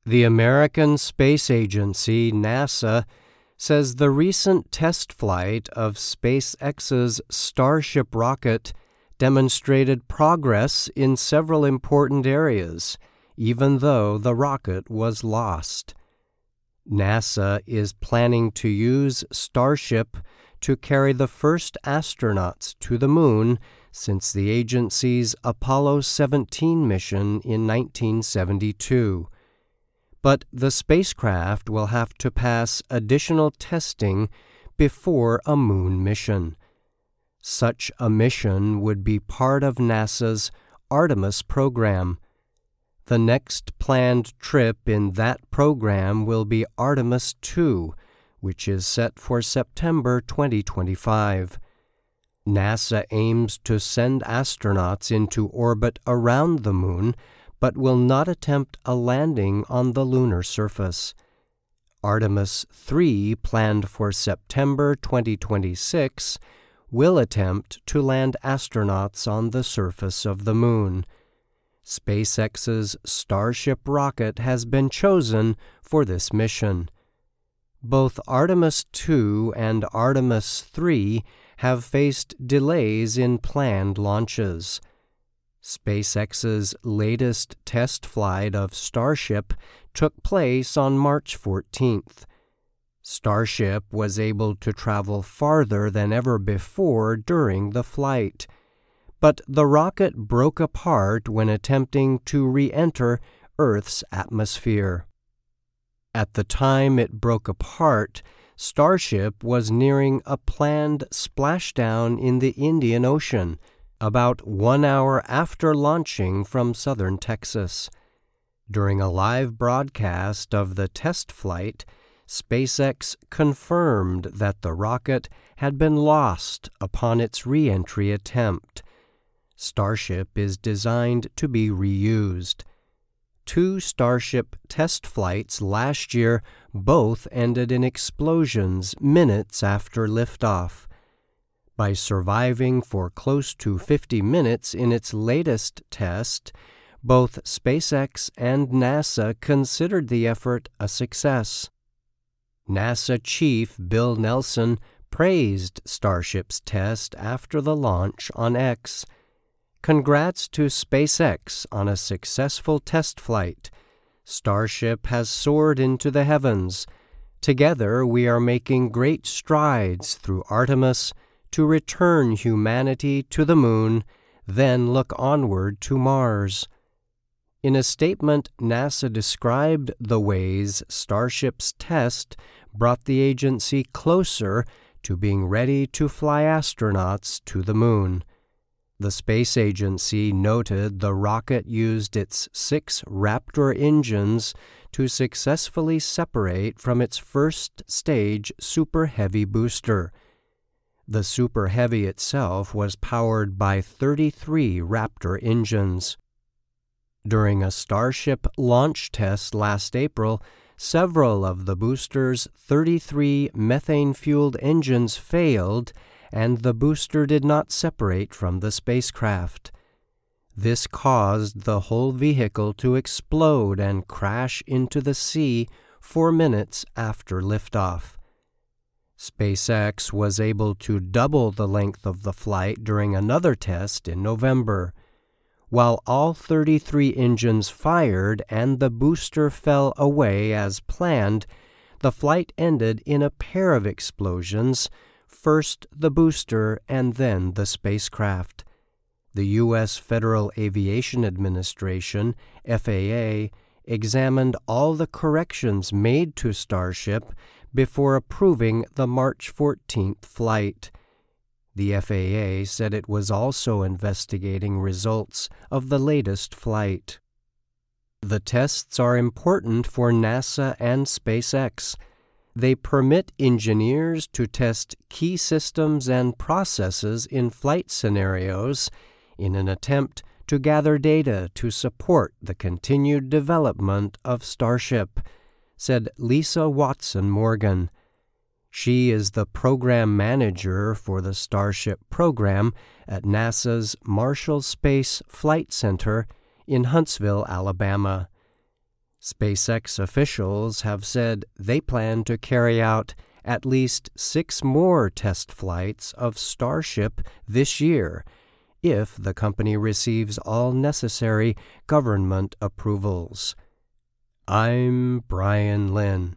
The American Space Agency, NASA, says the recent test flight of SpaceX's Starship rocket demonstrated progress in several important areas, even though the rocket was lost. NASA is planning to use Starship to carry the first astronauts to the Moon since the agency's Apollo 17 mission in 1972. But the spacecraft will have to pass additional testing before a Moon mission. Such a mission would be part of NASA's Artemis program. The next planned trip in that program will be Artemis II, which is set for September 2025. NASA aims to send astronauts into orbit around the Moon, but will not attempt a landing on the lunar surface. Artemis III, planned for September 2026, will attempt to land astronauts on the surface of the Moon. SpaceX's Starship rocket has been chosen for this mission. Both Artemis II and Artemis III have faced delays in planned launches. SpaceX's latest test flight of Starship took place on March 14th. Starship was able to travel farther than ever before during the flight, but the rocket broke apart when attempting to re-enter Earth's atmosphere. At the time it broke apart, Starship was nearing a planned splashdown in the Indian Ocean, about 1 hour after launching from southern Texas. During a live broadcast of the test flight, SpaceX confirmed that the rocket had been lost upon its re-entry attempt. Starship is designed to be reused. 2 Starship test flights last year both ended in explosions minutes after liftoff. By surviving for close to 50 minutes in its latest test, both SpaceX and NASA considered the effort a success. NASA Chief Bill Nelson praised Starship's test after the launch on X. "Congrats to SpaceX on a successful test flight. Starship has soared into the heavens. Together we are making great strides through Artemis to return humanity to the Moon, then look onward to Mars." In a statement, NASA described the ways Starship's test brought the agency closer to being ready to fly astronauts to the Moon. The space agency noted the rocket used its 6 Raptor engines to successfully separate from its first-stage Super Heavy booster. The Super Heavy itself was powered by 33 Raptor engines. During a Starship launch test last April, several of the booster's 33 methane-fueled engines failed, and the booster did not separate from the spacecraft. This caused the whole vehicle to explode and crash into the sea 4 minutes after liftoff. SpaceX was able to double the length of the flight during another test in November. While all 33 engines fired and the booster fell away as planned, the flight ended in a pair of explosions, first the booster and then the spacecraft. The U.S. Federal Aviation Administration, FAA, examined all the corrections made to Starship before approving the March 14th flight. The FAA said it was also investigating results of the latest flight. The tests are important for NASA and SpaceX. They permit engineers to test key systems and processes in flight scenarios in an attempt to gather data to support the continued development of Starship, said Lisa Watson-Morgan. She is the program manager for the Starship program at NASA's Marshall Space Flight Center in Huntsville, Alabama. SpaceX officials have said they plan to carry out at least 6 more test flights of Starship this year if the company receives all necessary government approvals. I'm Brian Lynn.